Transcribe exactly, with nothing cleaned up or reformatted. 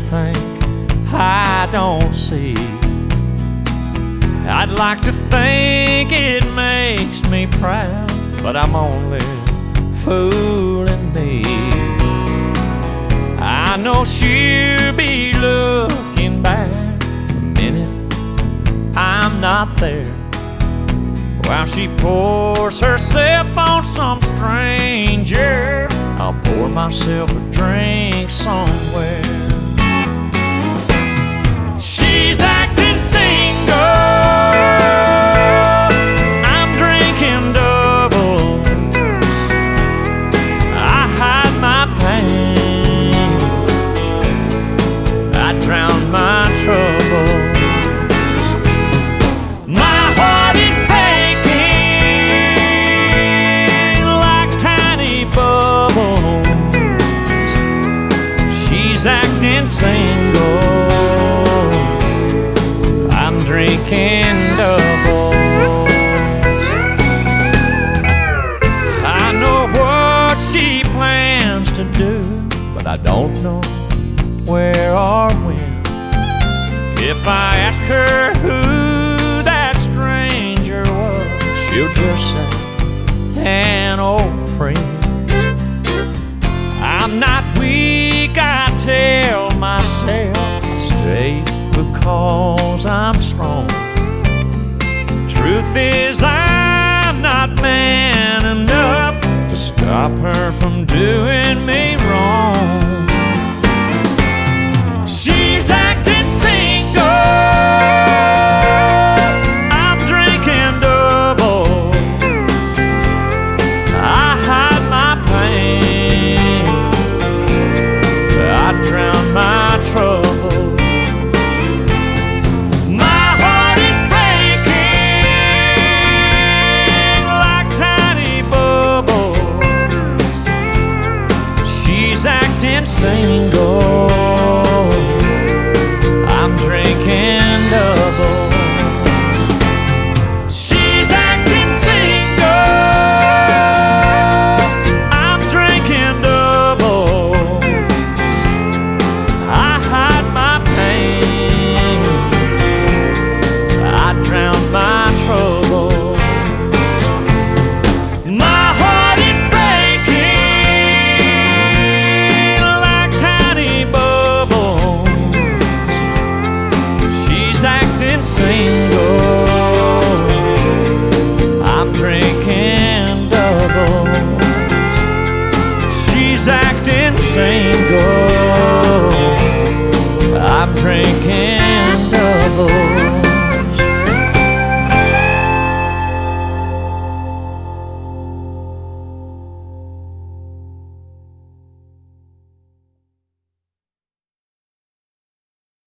think I don't see. I'd like to think it makes me proud, but I'm only fooling me. I know she'll be looking back the minute I'm not there, while she pours herself on some stranger. I'll pour myself a drink somewhere. She's acting single, I'm drinking double. I hide my pain, I drown my trouble. My heart is breaking like tiny bubbles. She's acting single, I'm drinking doubles. I know what she plans to do, but I don't know where or when. If I ask her who that stranger was, she'll just say, an old friend. I'm not weak, I tell myself. I stay because I'm strong. Truth is, I'm not man enough to stop her from doing me wrong. She's acting single, I'm drinking double. I hide my pain, I drown my trouble. My heart is breaking like tiny bubbles. She's acting single, I'm drinking doubles. She's acting single, I'm drinking doubles. I hide my pain, I drown my trouble. My heart is breaking like tiny bubbles. She's acting single, I'm drinking doubles. She's acting single, I'm drinking doubles.